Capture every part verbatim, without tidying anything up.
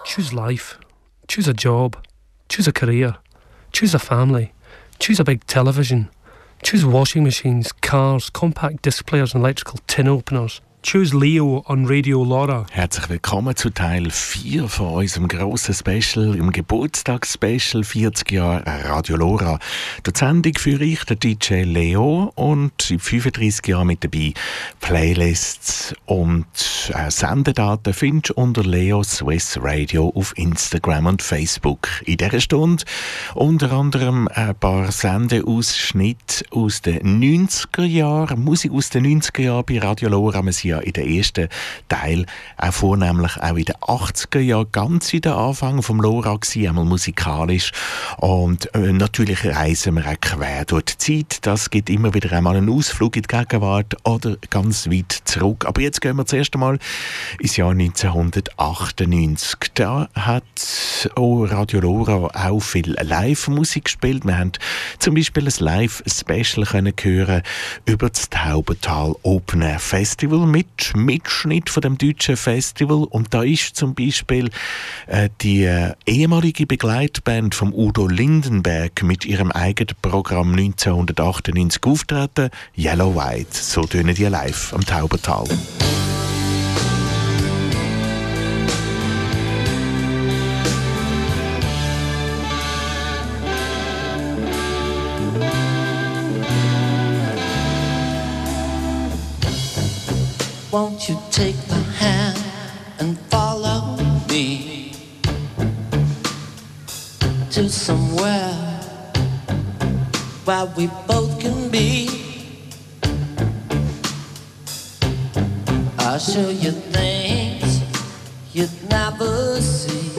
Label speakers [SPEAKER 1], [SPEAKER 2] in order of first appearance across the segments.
[SPEAKER 1] Choose life. Choose a job. Choose a career. Choose a family. Choose a big television. Choose washing machines, cars, compact disc players and electrical tin openers. Choose Leo on Radio Laura.
[SPEAKER 2] Herzlich willkommen zu Teil vier von unserem grossen Special, im Geburtstagsspecial vierzig Jahre Radio Laura. Die Sendung für ich, der D J Leo, und in fünfunddreissig Jahren mit dabei Playlists und äh, Sendedaten findest du unter Leo Swiss Radio auf Instagram und Facebook. In dieser Stunde unter anderem ein paar Sendeausschnitte aus den neunziger Jahren, Musik aus den neunziger Jahren bei Radio Laura. Wir sind ja in den ersten Teil auch vornehmlich auch in den achtziger Jahren ganz in den Anfang vom Laura gewesen, einmal musikalisch, und äh, natürlich reisen wir auch quer durch die Zeit. Das gibt immer wieder einmal einen Ausflug in die Gegenwart oder ganz weit zurück. Aber jetzt gehen wir zuerst einmal ins Jahr neunzehnhundertachtundneunzig. Da hat auch Radio Laura auch viel Live-Musik gespielt. Wir haben zum Beispiel ein Live-Special können hören über das Taubental Open Air Festival mit Mitschnitt von dem deutschen Festival, und da ist zum Beispiel äh, die äh, ehemalige Begleitband von Udo Lindenberg mit ihrem eigenen Programm neunzehnhundertachtundneunzig auftreten. Yellow White, so tönen die live am Taubental.
[SPEAKER 3] Won't you take my hand and follow me to somewhere where we both can be? I'll show you things you'd never see.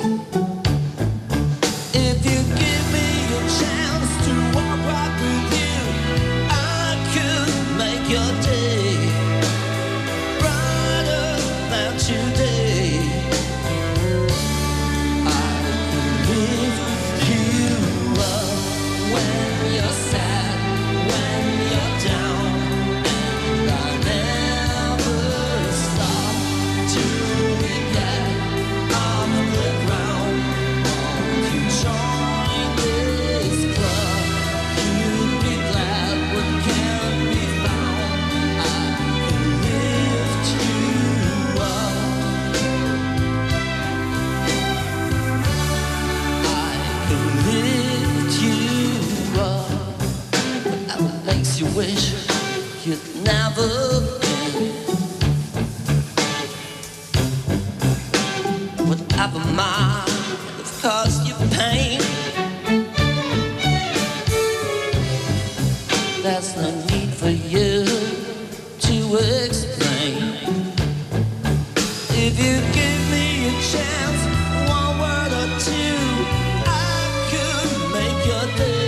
[SPEAKER 3] If you give me a chance to walk right with you, I could make your day today. I lift you up when you're sad, when you're down, and I never stop till we get off the ground. Won't you join this club? You'd be glad what can be found. I can lift you up. You wish you'd never been. Whatever might have caused you pain, there's no need for you to explain. If you give me a chance, one word or two, I could make your day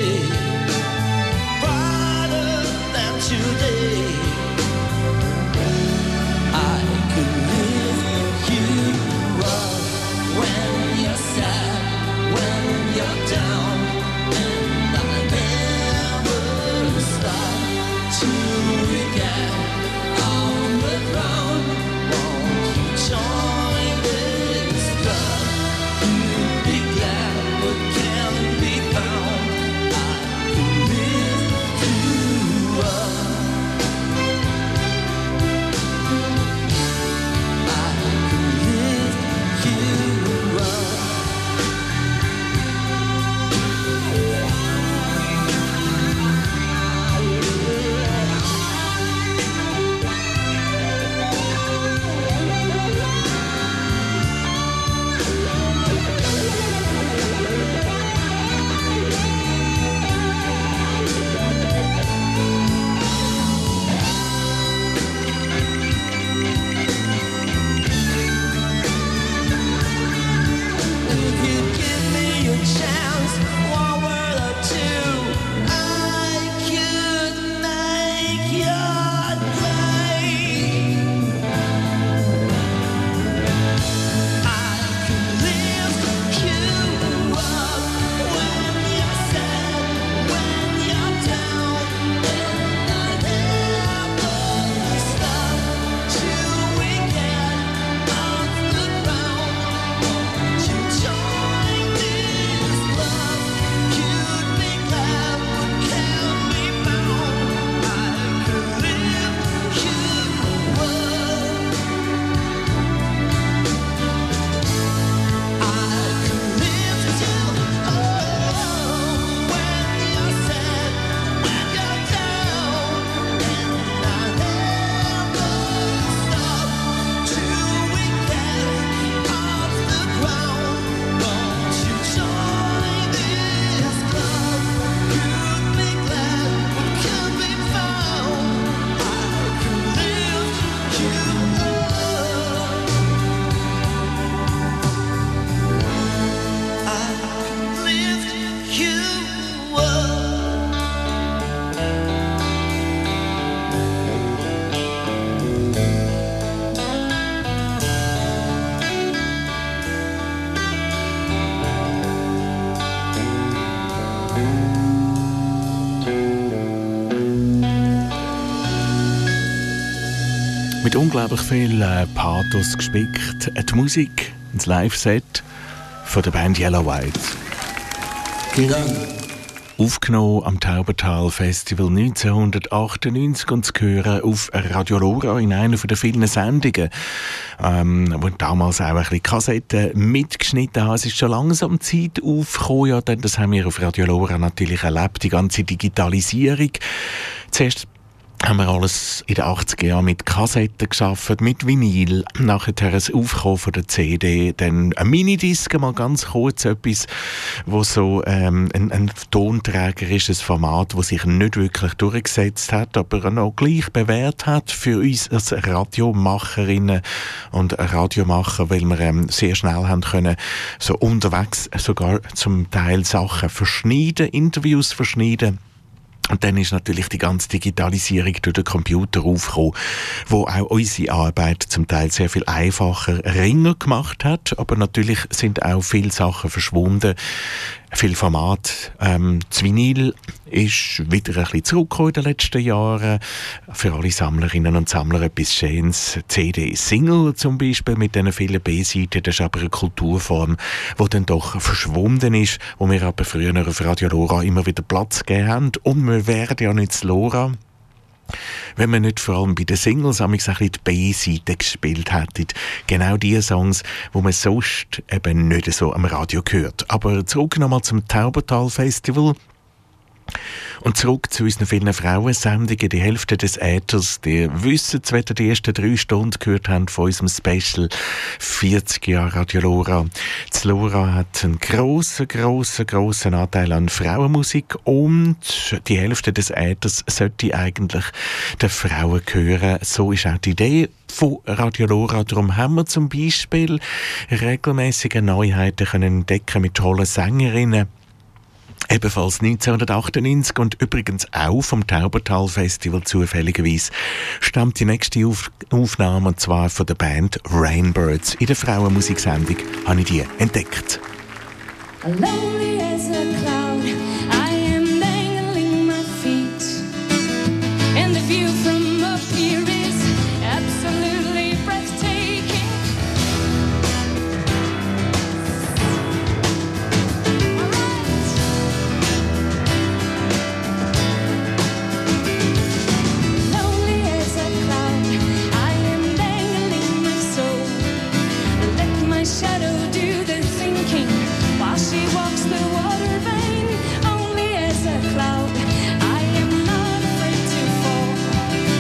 [SPEAKER 3] today. I could lift you up when you're sad,
[SPEAKER 2] Mit unglaublich viel äh, Pathos gespickt. Die Musik, das Live-Set von der Band Yellow White. Aufgenommen am Taubertal Festival neunzehnhundertachtundneunzig und zu hören auf Radio Lora in einer der vielen Sendungen, ähm, wo damals auch ein bisschen Kassetten mitgeschnitten haben. Es ist schon langsam Zeit aufgekommen, ja, denn das haben wir auf Radio Lora natürlich erlebt, die ganze Digitalisierung. Zuerst haben wir alles in den achtziger Jahren mit Kassetten geschafft, mit Vinyl, nachher das Aufkommen von der C D, dann ein Minidisc, mal ganz kurz etwas, wo so ähm, ein, ein Tonträger ist, ein Format, das sich nicht wirklich durchgesetzt hat, aber noch gleich bewährt hat für uns als Radiomacherinnen und Radiomacher, weil wir ähm, sehr schnell haben können, so unterwegs sogar zum Teil Sachen verschneiden, Interviews verschneiden. Und dann ist natürlich die ganze Digitalisierung durch den Computer aufgekommen, wo auch unsere Arbeit zum Teil sehr viel einfacher, ringer gemacht hat. Aber natürlich sind auch viele Sachen verschwunden. Viel Format. Ähm, das Vinyl ist wieder ein bisschen zurückgekommen in den letzten Jahren. Für alle Sammlerinnen und Sammler etwas Schönes. C D-Single zum Beispiel mit diesen vielen B-Seiten. Das ist aber eine Kulturform, die dann doch verschwunden ist, wo wir aber früher auf Radio Lora immer wieder Platz gegeben haben. Und wir wären ja nicht das Lora, wenn man nicht vor allem bei den Singles ein bisschen die B-Seite gespielt hätte. Genau die Songs, die man sonst eben nicht so am Radio hört. Aber zurück nochmal zum Taubertal Festival. Und zurück zu unseren vielen Frauensendungen. Die Hälfte des Äthers, die wissen, wenn ihr die ersten drei Stunden gehört habt von unserem Special vierzig Jahre Radio Lora. Das Lora hat einen grossen, grossen, grossen Anteil an Frauenmusik und die Hälfte des Äthers sollte eigentlich den Frauen gehören. So ist auch die Idee von Radio Lora. Darum haben wir zum Beispiel regelmäßige Neuheiten können entdecken mit tollen Sängerinnen. Ebenfalls neunzehnhundertachtundneunzig und übrigens auch vom Taubertal Festival zufälligerweise stammt die nächste Auf- Aufnahme, und zwar von der Band Rainbirds. In der Frauenmusiksendung habe ich die entdeckt.
[SPEAKER 4] Lonely as a cloud, I am dangling my feet, and the view from up here is absolutely breathtaking. Lonely as a cloud, I am dangling my soul. Let my shadow do the thinking while she walks the water vein. Only as a cloud, I am not afraid to fall.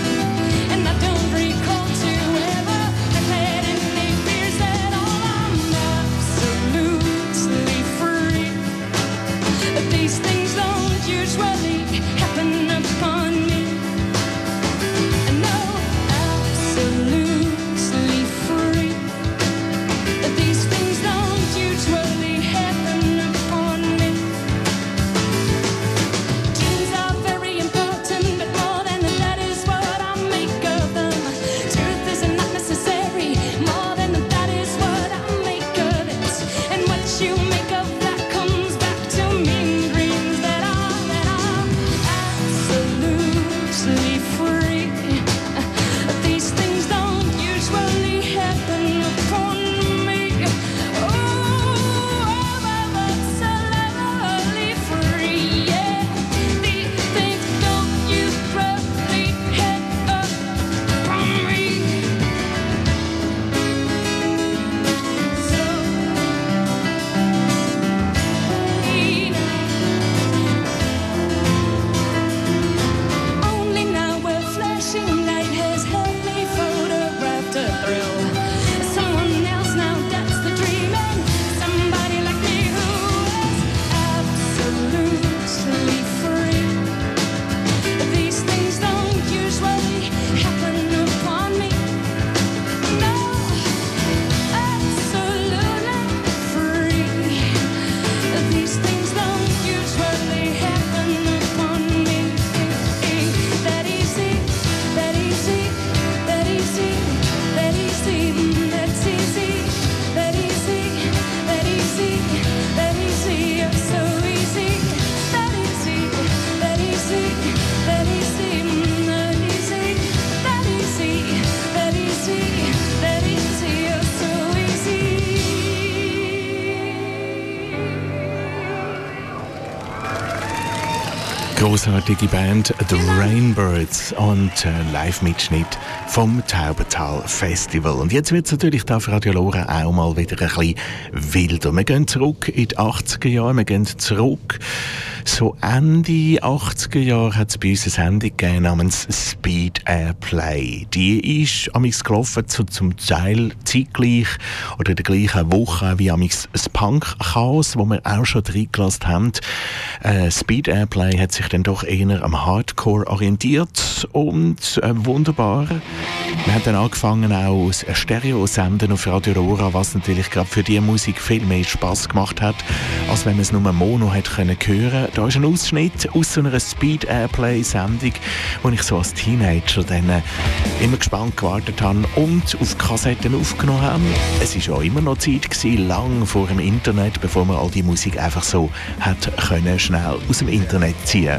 [SPEAKER 2] großartige Band The Rainbirds und äh, Live-Mitschnitt vom Taubental Festival. Und jetzt wird es natürlich da auf Radio Lora auch mal wieder ein bisschen wilder. Wir gehen zurück in die achtziger Jahre, wir gehen zurück. So Ende achtziger Jahre hat es bei uns eine Sendung gegeben namens Speed Airplay. Die ist amigs gelaufen, zu, zum Teil zeitgleich oder in der gleichen Woche wie amigs das Punk-Chaos, wo wir auch schon reingelassen haben. Äh, Speed Airplay hat sich dann doch eher am Hardcore orientiert und äh, wunderbar. Wir haben dann angefangen auch ein Stereo senden auf Radio Lora, was natürlich gerade für die Musik viel mehr Spass gemacht hat, als wenn man es nur Mono hätte können hören. Da ist ein Ausschnitt aus so einer Speed Airplay Sendung, wo ich so als Teenager dann äh, immer gespannt gewartet habe und auf Kassetten aufgenommen habe. Es war auch immer noch Zeit gewesen, lang vor dem Internet, bevor man all die Musik einfach so hat können schnell aus dem Internet ziehen.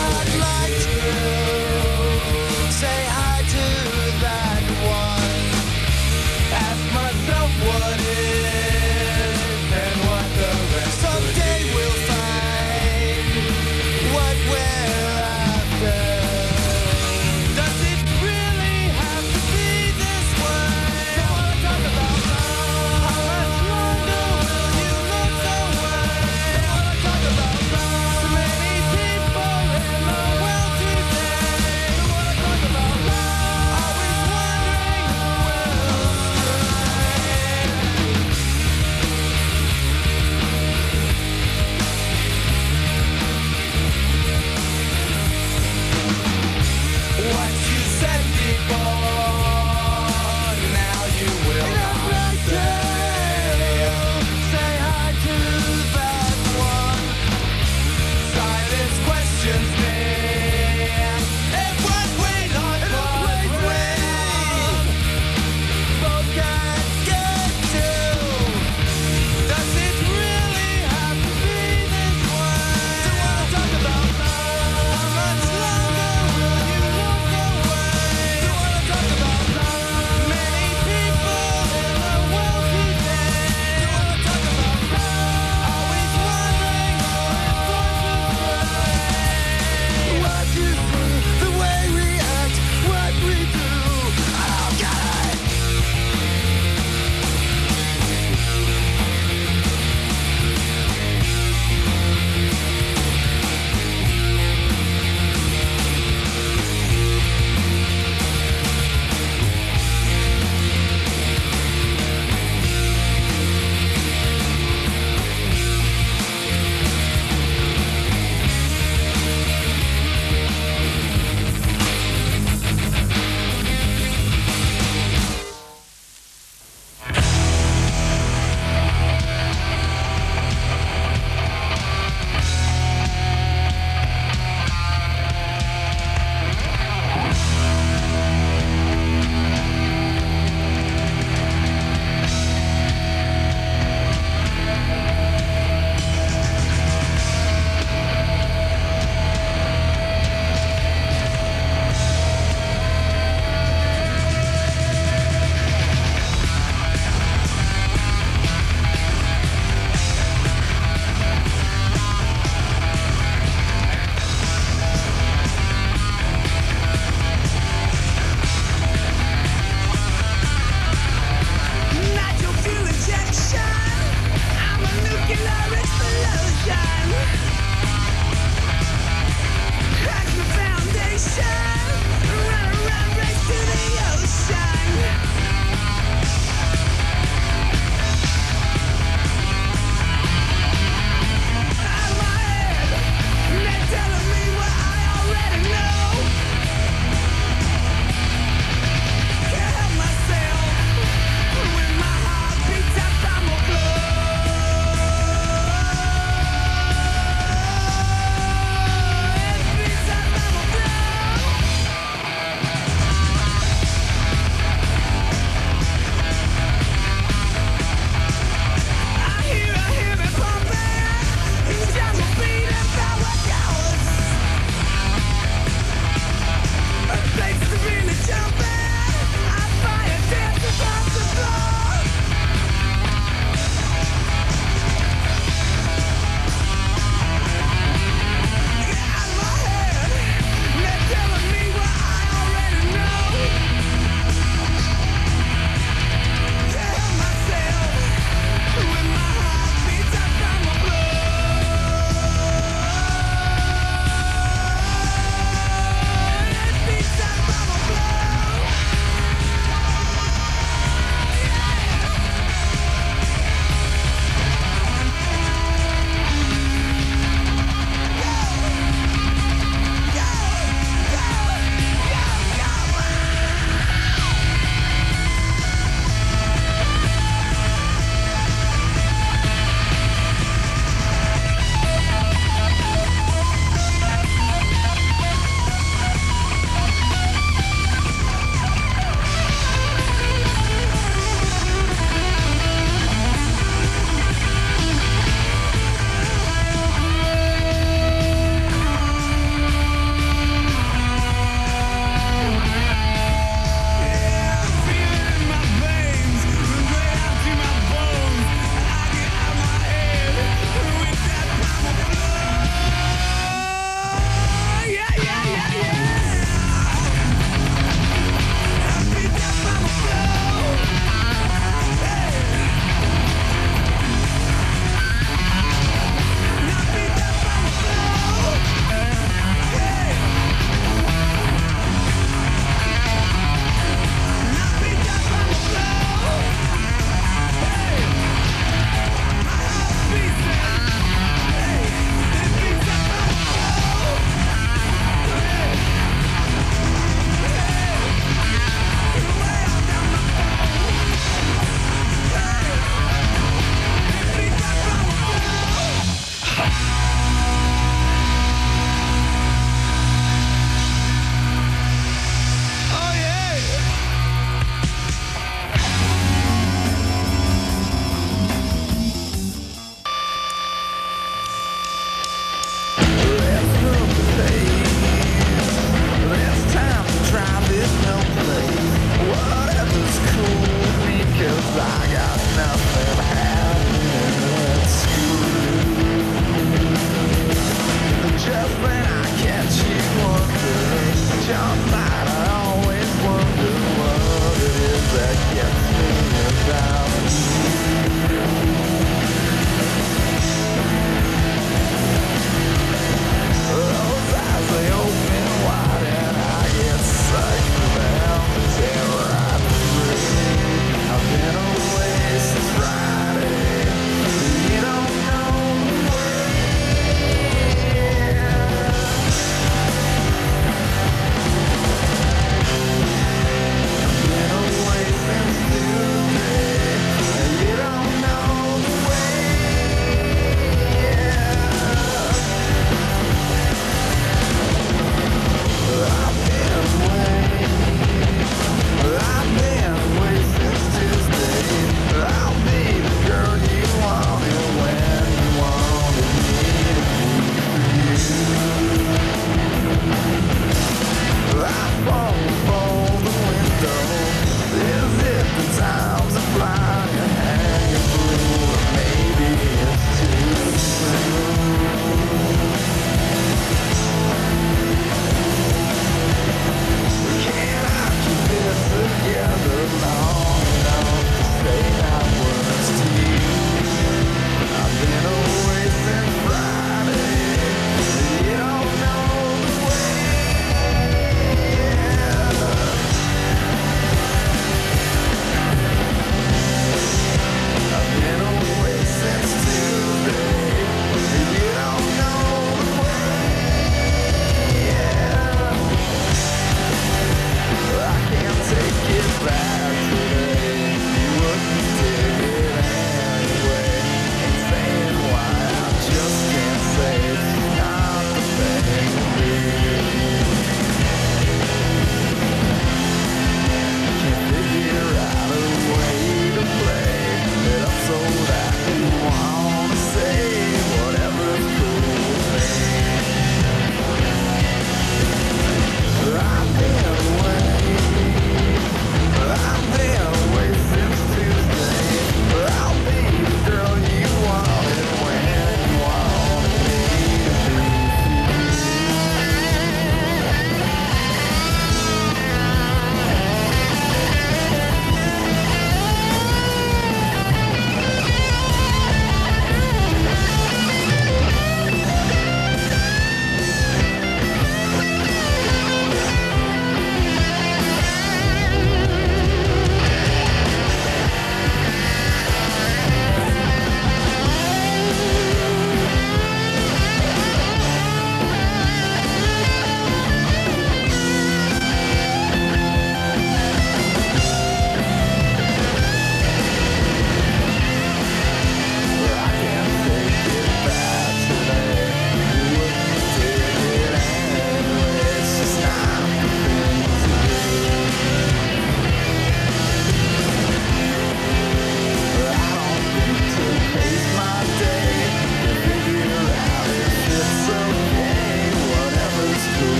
[SPEAKER 3] Say hi to that one.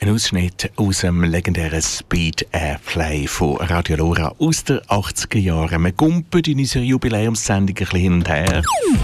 [SPEAKER 2] Ein Ausschnitt aus dem legendären Speed Airplay von Radio Lora aus den achtziger Jahren. Wir gumpen in unserer Jubiläumssendung ein bisschen hin und her.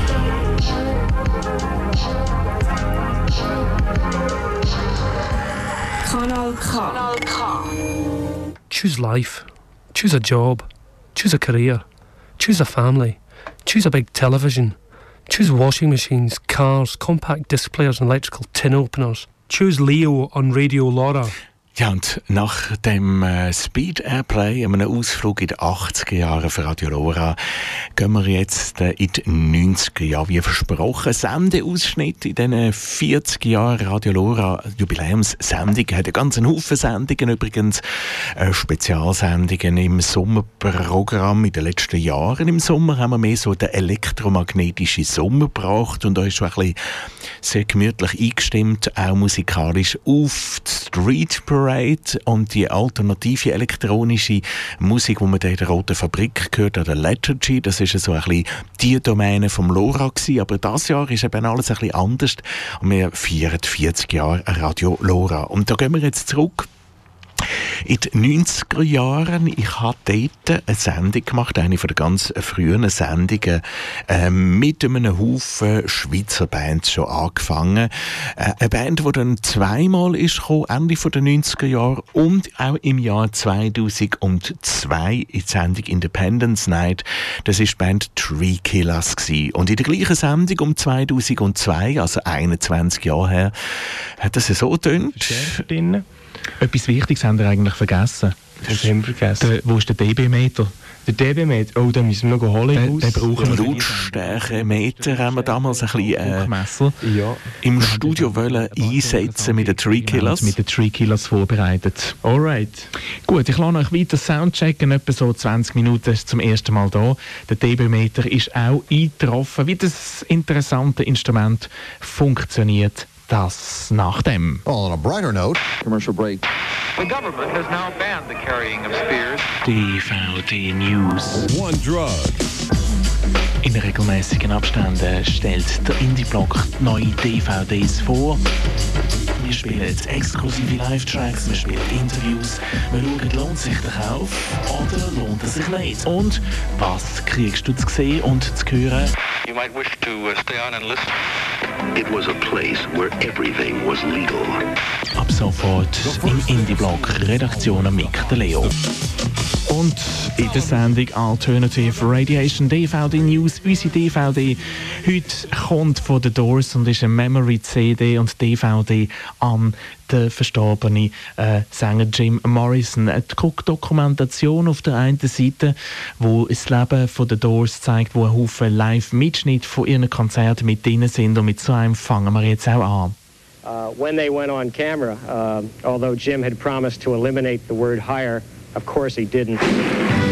[SPEAKER 4] Kanal K. Kanal K.
[SPEAKER 1] Choose life. Choose a job. Choose a career. Choose a family. Choose a big television. Choose washing machines, cars, compact disc players and electrical tin openers. Choose Leo on Radio Lora.
[SPEAKER 2] Ja, und nach dem äh, Speed Airplay, einem Ausflug in den achtziger Jahren für Radio Lora, gehen wir jetzt äh, in die neunziger Jahre. Wie versprochen, Sendeausschnitt in diesen vierzig Jahren Radio Lora Jubiläumssendung. Hat einen ganzen Haufen Sendungen übrigens, äh, Spezialsendungen im Sommerprogramm in den letzten Jahren. Im Sommer haben wir mehr so den elektromagnetischen Sommer gebracht und da ist schon ein bisschen sehr gemütlich eingestimmt, auch musikalisch auf die Street Parade und die alternative elektronische Musik, die man da in der Roten Fabrik gehört, an der Lethargy, das ist so ein bisschen die Domäne vom Lora gewesen, aber dieses Jahr ist eben alles ein bisschen anders und wir feiern vierzig Jahre Radio Lora. Und da gehen wir jetzt zurück in den neunziger Jahren. Ich habe dort eine Sendung gemacht, eine von den ganz frühen Sendungen, äh, mit einem Haufen Schweizer Bands schon angefangen. Äh, eine Band, die dann zweimal ist gekommen, Ende der neunziger Jahre und auch im Jahr zweitausendzwei in die Sendung Independence Night. Das war die Band Tree Killers gewesen. Und in der gleichen Sendung um zweitausendzwei, also einundzwanzig Jahre her, hat das so getönt.
[SPEAKER 5] Etwas Wichtiges haben wir eigentlich vergessen.
[SPEAKER 6] Das haben wir vergessen.
[SPEAKER 5] Der, wo ist der D B-Meter?
[SPEAKER 6] Der D B-Meter? Oh, den müssen wir noch holen.
[SPEAKER 5] Den, den brauchen wir.
[SPEAKER 2] Lautstärkemeter haben wir damals ein bisschen äh,
[SPEAKER 6] ja.
[SPEAKER 2] im Studio wollen einsetzen mit den Tree Killers.
[SPEAKER 5] Mit den Tree Killers vorbereitet.
[SPEAKER 6] Alright.
[SPEAKER 5] Gut, ich lasse euch weiter Soundchecken. Etwa so zwanzig Minuten ist zum ersten Mal da. Der D B-Meter ist auch eingetroffen. Wie das interessante Instrument funktioniert, das nach dem.
[SPEAKER 7] On a brighter note,
[SPEAKER 8] Commercial break.
[SPEAKER 9] The government has now banned the carrying of spears.
[SPEAKER 2] D V D News.
[SPEAKER 7] one drug.
[SPEAKER 2] In regelmäßigen Abständen stellt der Indie-Blog neue D V Ds vor. Wir spielen exklusive Live-Tracks, wir spielen Interviews, wir schauen, lohnt sich der Kauf oder lohnt es sich nicht? Und was kriegst du zu sehen und zu hören?
[SPEAKER 9] You might wish to uh, stay on and listen.
[SPEAKER 10] It was a place where everything was legal.
[SPEAKER 2] Ab sofort im Indie-Blog, Redaktion Mick de Leo.
[SPEAKER 5] Und in der Sendung Alternative Radiation D V D News, unsere D V D heute kommt von The Doors und ist eine Memory-C D und D V D an den verstorbenen äh, Sänger Jim Morrison. Eine Dokumentation auf der einen Seite, wo das Leben von The Doors zeigt, wo ein Haufen Live-Mitschnitte von ihren Konzerten mit drin sind und mit so einem fangen wir jetzt auch an.
[SPEAKER 11] Uh, when they went on camera, uh, although Jim had promised to eliminate the word hire, of course he didn't.